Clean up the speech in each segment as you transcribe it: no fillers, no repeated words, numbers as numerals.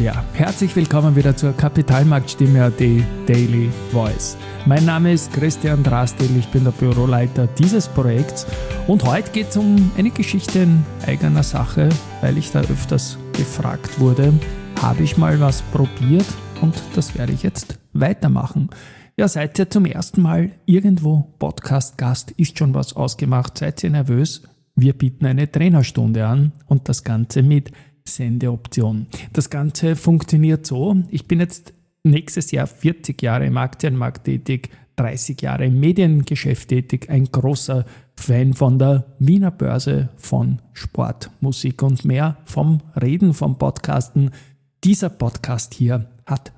Ja, herzlich willkommen wieder zur Kapitalmarktstimme AT Daily Voice. Mein Name ist Christian Drastil, ich bin der Büroleiter dieses Projekts und heute geht es um eine Geschichte in eigener Sache, weil ich da öfters gefragt wurde, habe ich mal was probiert und das werde ich jetzt weitermachen. Ja, seid ihr zum ersten Mal irgendwo Podcast-Gast, ist schon was ausgemacht, seid ihr nervös? Wir bieten eine Trainerstunde an und das Ganze mit Sendeoption. Das Ganze funktioniert so, ich bin jetzt nächstes Jahr 40 Jahre im Aktienmarkt tätig, 30 Jahre im Mediengeschäft tätig, ein großer Fan von der Wiener Börse, von Sport, Musik und mehr, vom Reden, vom Podcasten. Dieser Podcast hier hat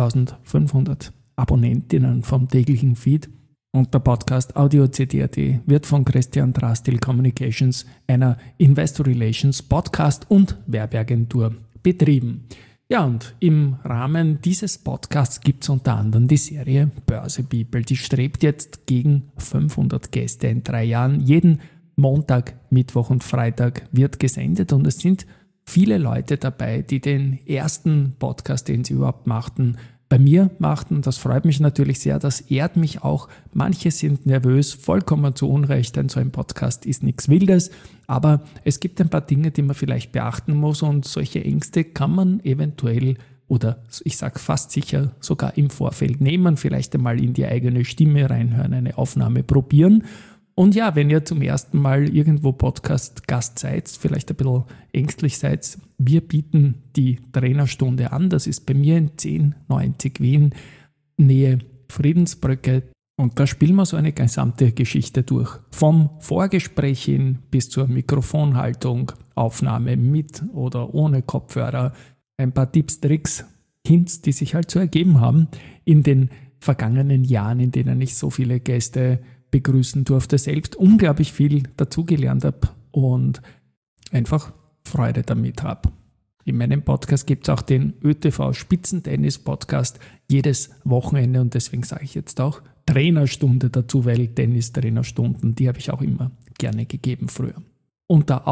5500 Abonnentinnen vom täglichen Feed. Und der Podcast Audio CD.at wird von Christian Drastil Communications, einer Investor Relations Podcast- und Werbeagentur, betrieben. Ja, und im Rahmen dieses Podcasts gibt es unter anderem die Serie Börse People. Die strebt jetzt gegen 500 Gäste in 3 Jahren. Jeden Montag, Mittwoch und Freitag wird gesendet und es sind viele Leute dabei, die den ersten Podcast, den sie überhaupt machten, bei mir machten. Das freut mich natürlich sehr, das ehrt mich auch. Manche sind nervös, vollkommen zu Unrecht, denn so ein Podcast ist nichts Wildes, aber es gibt ein paar Dinge, die man vielleicht beachten muss und solche Ängste kann man eventuell oder ich sage fast sicher sogar im Vorfeld nehmen, vielleicht einmal in die eigene Stimme reinhören, eine Aufnahme probieren. Und ja, wenn ihr zum ersten Mal irgendwo Podcast-Gast seid, vielleicht ein bisschen ängstlich seid, wir bieten die Trainerstunde an. Das ist bei mir in 1090 Wien, Nähe Friedensbrücke. Und da spielen wir so eine gesamte Geschichte durch. Vom Vorgespräch hin bis zur Mikrofonhaltung, Aufnahme mit oder ohne Kopfhörer, ein paar Tipps, Tricks, Hints, die sich halt so ergeben haben in den vergangenen Jahren, in denen ich so viele Gäste begrüßen durfte, selbst unglaublich viel dazugelernt habe und einfach Freude damit habe. In meinem Podcast gibt es auch den ÖTV Spitzentennis-Podcast jedes Wochenende und deswegen sage ich jetzt auch Trainerstunde dazu, weil Tennis-Trainerstunden, die habe ich auch immer gerne gegeben früher. Unter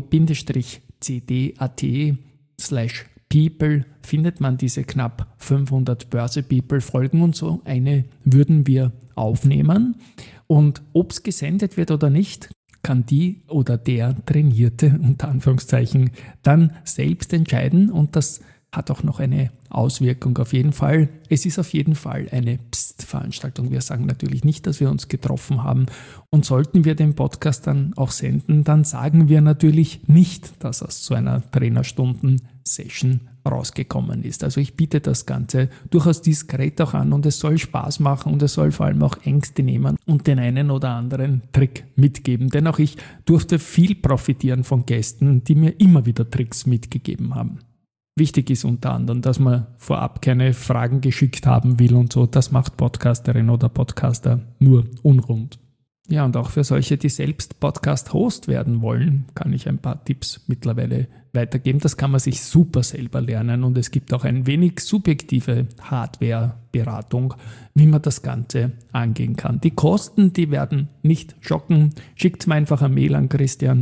audio-cd.at/people findet man diese knapp 500 Börse-People-Folgen und so eine würden wir aufnehmen. Und ob es gesendet wird oder nicht, kann die oder der Trainierte, unter Anführungszeichen, dann selbst entscheiden. Und das hat auch noch eine Auswirkung auf jeden Fall. Es ist auf jeden Fall eine Veranstaltung. Wir sagen natürlich nicht, dass wir uns getroffen haben. Und sollten wir den Podcast dann auch senden, dann sagen wir natürlich nicht, dass aus so einer Trainerstunden-Session rausgekommen ist. Also ich biete das Ganze durchaus diskret auch an und es soll Spaß machen und es soll vor allem auch Ängste nehmen und den einen oder anderen Trick mitgeben. Denn auch ich durfte viel profitieren von Gästen, die mir immer wieder Tricks mitgegeben haben. Wichtig ist unter anderem, dass man vorab keine Fragen geschickt haben will und so. Das macht Podcasterin oder Podcaster nur unrund. Ja, und auch für solche, die selbst Podcast-Host werden wollen, kann ich ein paar Tipps mittlerweile weitergeben. Das kann man sich super selber lernen und es gibt auch ein wenig subjektive Hardware-Beratung, wie man das Ganze angehen kann. Die Kosten, die werden nicht schocken. Schickt mir einfach eine Mail an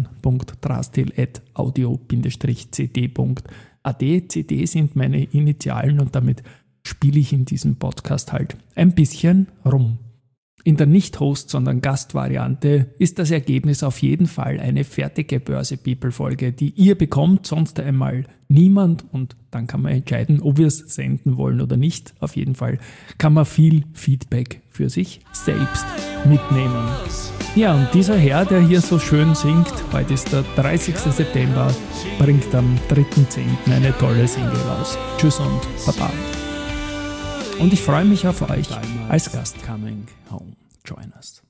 christian.drastil@audio-cd.at. CD sind meine Initialen und damit spiele ich in diesem Podcast halt ein bisschen rum. In der Nicht-Host, sondern Gastvariante ist das Ergebnis auf jeden Fall eine fertige Börse-People-Folge, die ihr bekommt, sonst einmal niemand und dann kann man entscheiden, ob wir es senden wollen oder nicht. Auf jeden Fall kann man viel Feedback für sich selbst mitnehmen. Ja, und dieser Herr, der hier so schön singt, heute ist der 30. September, bringt am 3.10. eine tolle Single raus. Tschüss und Baba. Und ich freue mich auf euch als Gast. Coming home. Join us.